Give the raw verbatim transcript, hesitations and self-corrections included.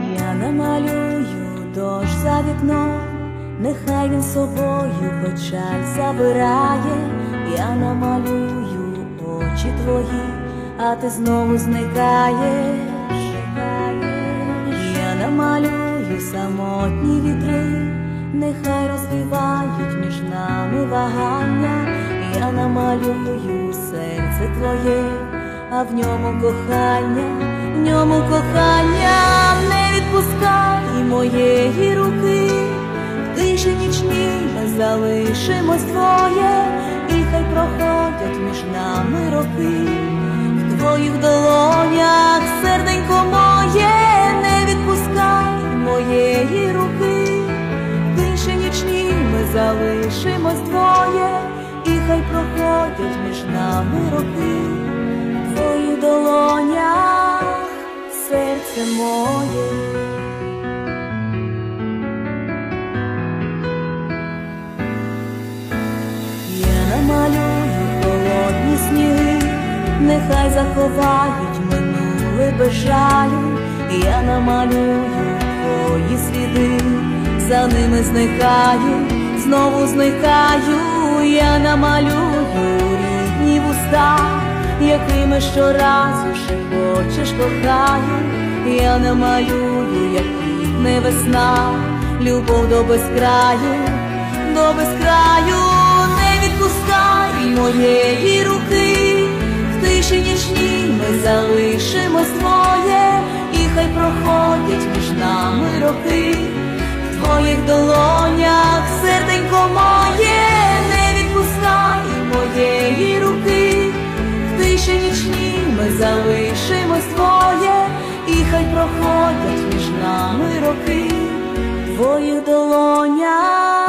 Я намалюю дощ за вікном, нехай він собою печаль забирає. Я намалюю очі твої, а ти знову зникаєш. Я намалюю самотні вітри, нехай розвівають між нами вагання. Я намалюю серце твоє, а в ньому кохання, в ньому кохання. Не відпускай моєї руки, в тиші нічній ми залишимось двоє, і хай проходять між нами роки. В твоїх долонях серденько моє, не відпускай моєї руки, в тиші нічній ми залишимось двоє, і хай проходять між нами роки. В твоїх долонях серце моє. Я намалюю холодні сніги, нехай заховають минуле без жалю. Я намалюю твої сліди, за ними зникаю, знову зникаю. Я намалюю рідні вуста, якими щоразу шепочеш кохаю. Я намалюю, як квітне весна, любов до безкраю, до безкраю. Не відпускай моєї руки, в тиші нічній ми залишимось двоє, і хай проходять між нами роки. В твоїх долонях серденько моє, не відпускай моєї руки, в тиші нічній ми залишимось двоє, і хай проходять між нами роки. В твоїх долонях